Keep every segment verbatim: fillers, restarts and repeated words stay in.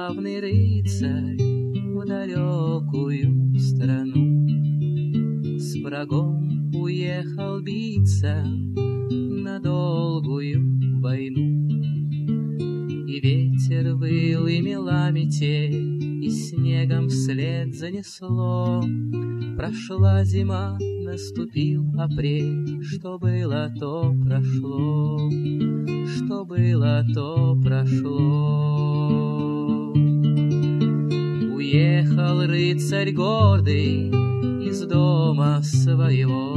славный рыцарь в далекую страну. С врагом уехал биться на долгую войну. И ветер выл, и мела метель, и снегом вслед занесло. Прошла зима, наступил апрель, что было, то прошло, что было, то прошло. Уехал рыцарь гордый из дома своего.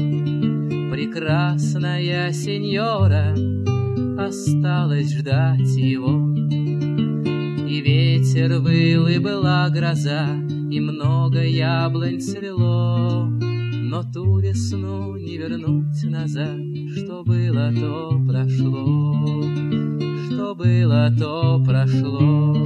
Прекрасная сеньора осталась ждать его. И ветер выл, и была гроза, и много яблонь цвело. Но ту весну не вернуть назад, что было, то прошло, что было, то прошло.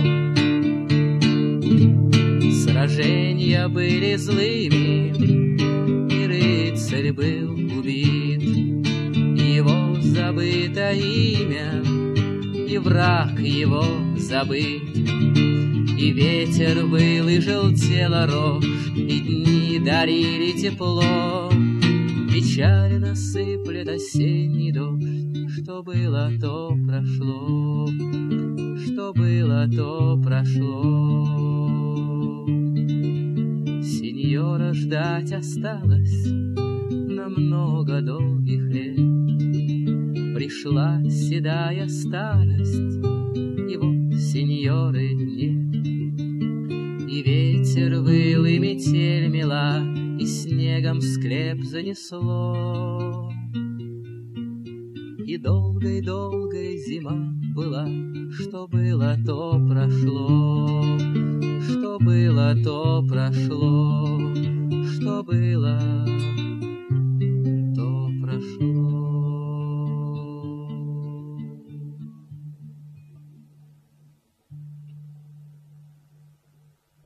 Сражения были злыми, и рыцарь был убит, и его забыто имя, и враг его забыт. И ветер выл, и желтела рожь, и дни дарили тепло. Печально сыплет осенний дождь, что было, то прошло, что было, то прошло. Сеньора ждать осталось намного долгих лет. Пришла седая старость, его сеньоры нет. И ветер выл, и метель мела, и снегом склеп занесло. И долгой-долгой зима была, что было, то прошло, что было, то прошло, что было,